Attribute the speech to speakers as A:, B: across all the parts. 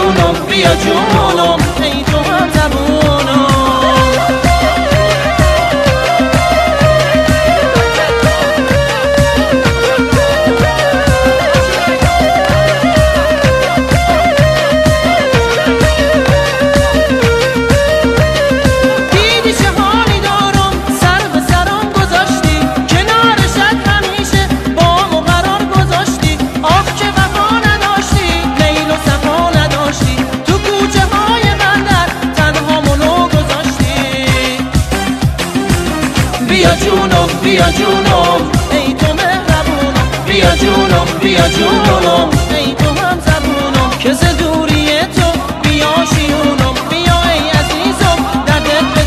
A: جونم بیا جونم ای تو هم زبونم بیا جونم بیا جونم ای تو مهربونم بیا جونم بیا جونم ای تو هم زبونم که ز دوری تو بیا شیونم بیا ای عزیزم در دل به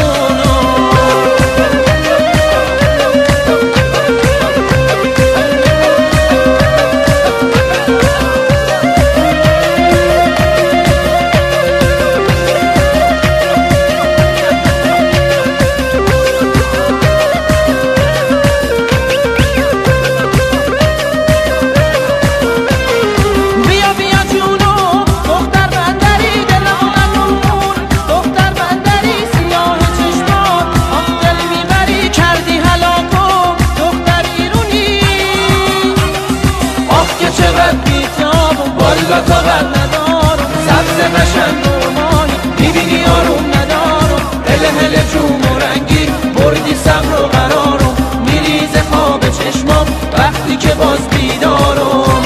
A: والا طاقت ندارم سبز قشنگ و ماهی میبینی آروم ندارم هله جوم و رنگی بردی صبر و قرارم میریزه خواب چشمام وقتی که باز بیدارم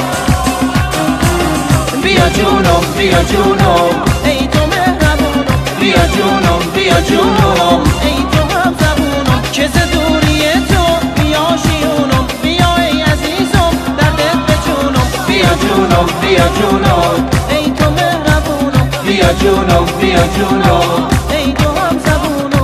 A: بیا جونم بیا جونم ای تو مهربونم بیا جونم بیا جونم ای تو هم زبونم که ز دوری تو بیا شیونم بیا ای عزیزم در دل به جونم بیا جونم بیا جونم ای تو مهربونم بیا جونم بیا جونم ای تو هم زبونم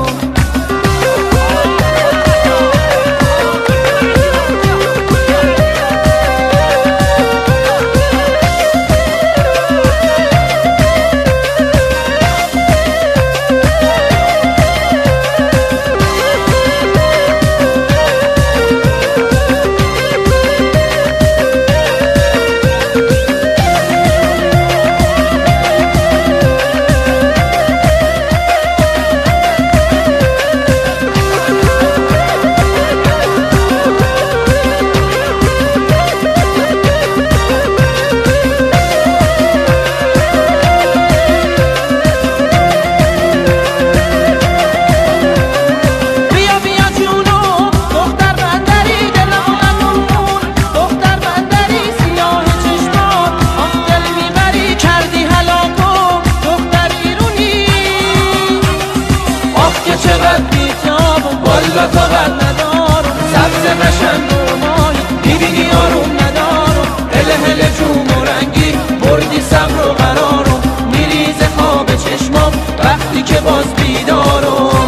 A: والا طاقت ندارم سبز قشنگ و ماهی میبینی آروم ندارم هله جوم و رنگی بردی صبر و قرارم میریزه خواب چشمام وقتی که باز بیدارم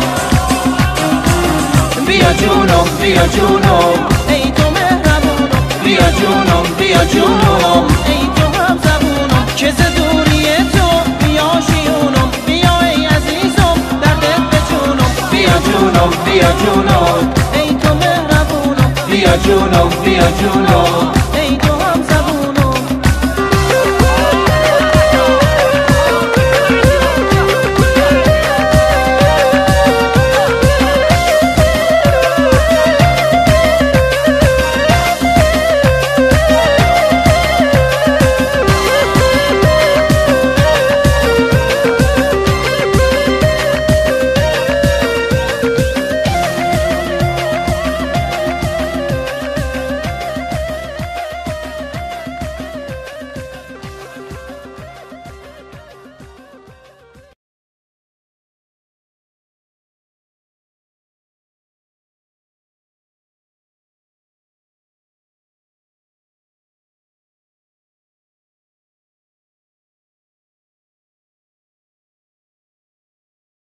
A: بیا جونم بیا جونم ای تو مهربونم بیا جونم بیا جونم ای تو هم زبونم که ز دوری تو بیا شیونم بیا ای عزیزم در دل به جونم بیا جونم بیا جونم ای تو مهربونم بیا جونم بیا جونم